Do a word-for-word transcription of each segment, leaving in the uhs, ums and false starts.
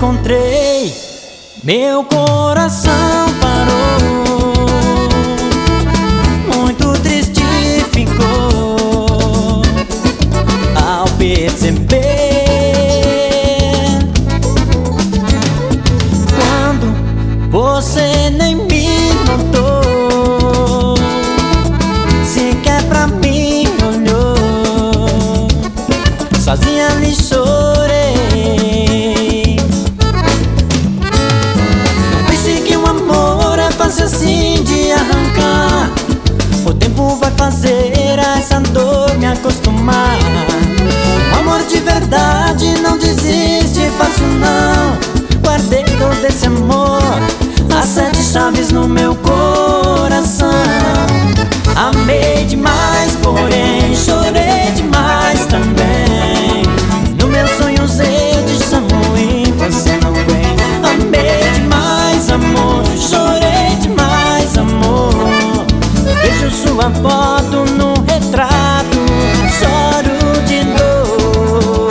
encontrei, meu coração parou, muito triste ficou ao perceber quando você nem me notou, sequer pra mim olhou, sozinha lhe chorei. Assim de arrancar, o tempo vai fazer essa dor me acostumar. O amor de verdade não desiste fácil não. Guardei todo esse amor, as sete chaves no meu coração. Amei demais, porém chorei demais também. No meu sonhos eu te chamo e você não vem. Amei demais, amor, chorei amor, vejo sua foto no retrato, choro de dor.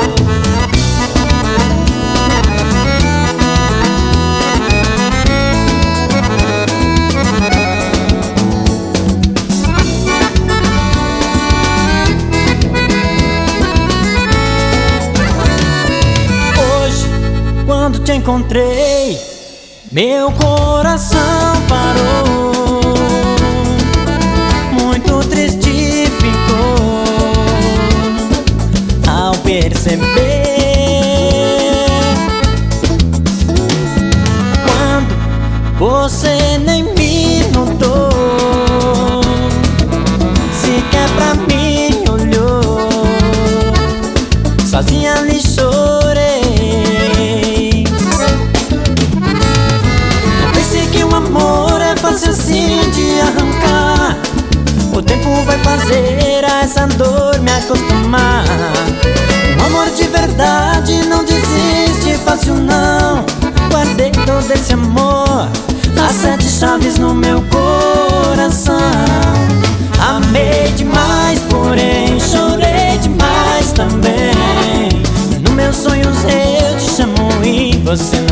Hoje, quando te encontrei, meu coração parou, muito triste ficou ao perceber quando você nem me notou, sequer pra mim olhou, sozinha lhe chorei. Amor é fácil assim de arrancar, o tempo vai fazer a essa dor me acostumar. O amor de verdade não desiste fácil não. Guardei todo esse amor, as sete chaves no meu coração. Amei demais, porém chorei demais também. No meus sonhos eu te chamo e você